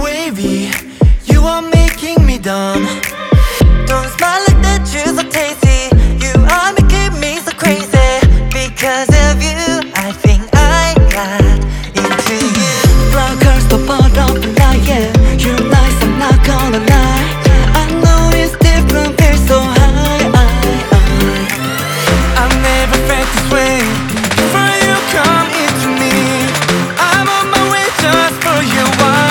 wavy, you are making me dumb. Don't smile like that, you're so tasty. You are making me so crazy. Because of you, I think I got into you. Black cars pop up like yeah. You're nice, I'm not gonna lie. I know it's different, feels so high. I've never felt this way before you come into me. I'm on my way just for you.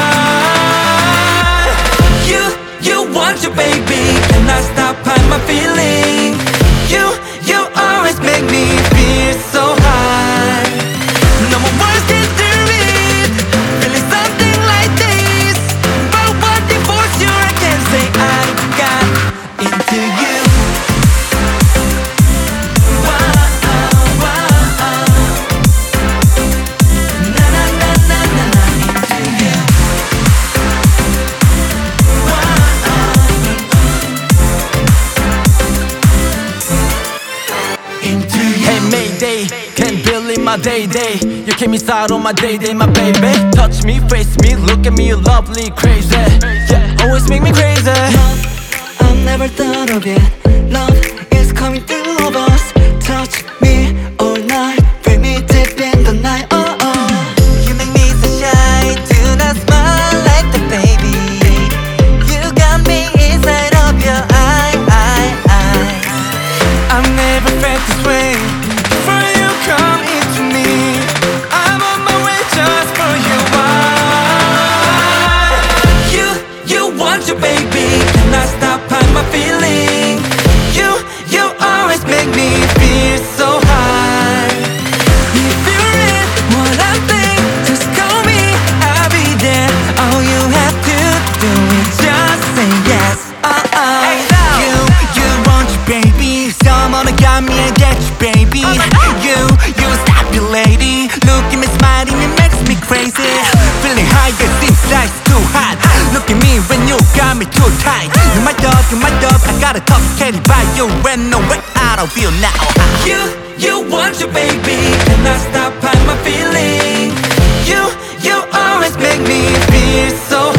Why? You want your baby, cannot stop hide my feeling. You always make me feel so high. No more words can do it. Feeling something like this, but one thing for sure I can say I got into you. Hey Mayday, can't believe my day. You keep me sad on my day, my baby. Touch me, face me, look at me, you lovely, crazy. Yeah, always make me crazy. Love, I've never thought of it. Love is coming through of us. Touch me all night, feel me deep in the night. Oh oh. You make me so shy, do not smile like the baby. You got me inside of your eyes. I've never felt this way before you come into me. I'm on my way just for you. Why? You want your baby, cannot stop hide my feeling. You always make me feel so high. If you're in what I think, just call me, I'll be there. All you have to do is just say yes. You want your baby, someone got me and get you, baby. You stop your lady, look at me smiling, it makes me crazy. Feeling high, it seems like it's too hot. Look at me when you got me too tight. You're my dog, I got a tough candy by you. When no way out of you now. You want your baby, cannot stop hide my feeling. You always make me feel so